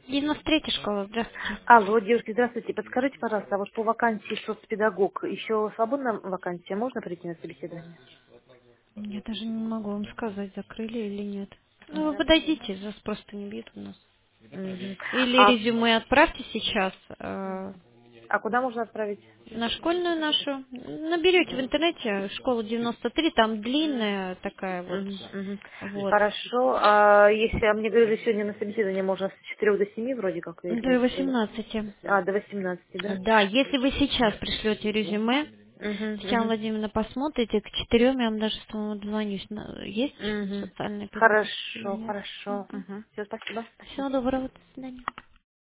93-я школа, здравствуйте. Алло, девушки, здравствуйте. Подскажите, пожалуйста, а вот по вакансии соцпедагог еще свободна вакансия? Можно прийти на собеседование? Я даже не могу вам сказать, закрыли или нет. Ну, вы Да. подойдите, вас просто не бьют у нас. Мгм. Или А, резюме отправьте сейчас а куда можно отправить? на школьную нашу. Наберете в интернете школу 93, там длинная такая вот. Мгм, мгм. Вот. Хорошо. А если мне говорили, сегодня на собеседование можно с 4 до 7 вроде как, До или... 18. До 18, да? Да, если вы сейчас пришлете резюме, Угу, Татьяна угу, Владимировна посмотрите, к 4 я вам даже с вами дозвонюсь. Есть угу. социальная педагогика или Хорошо, нет? хорошо. Угу. Все, спасибо. Спасибо. Всего доброго, до свидания.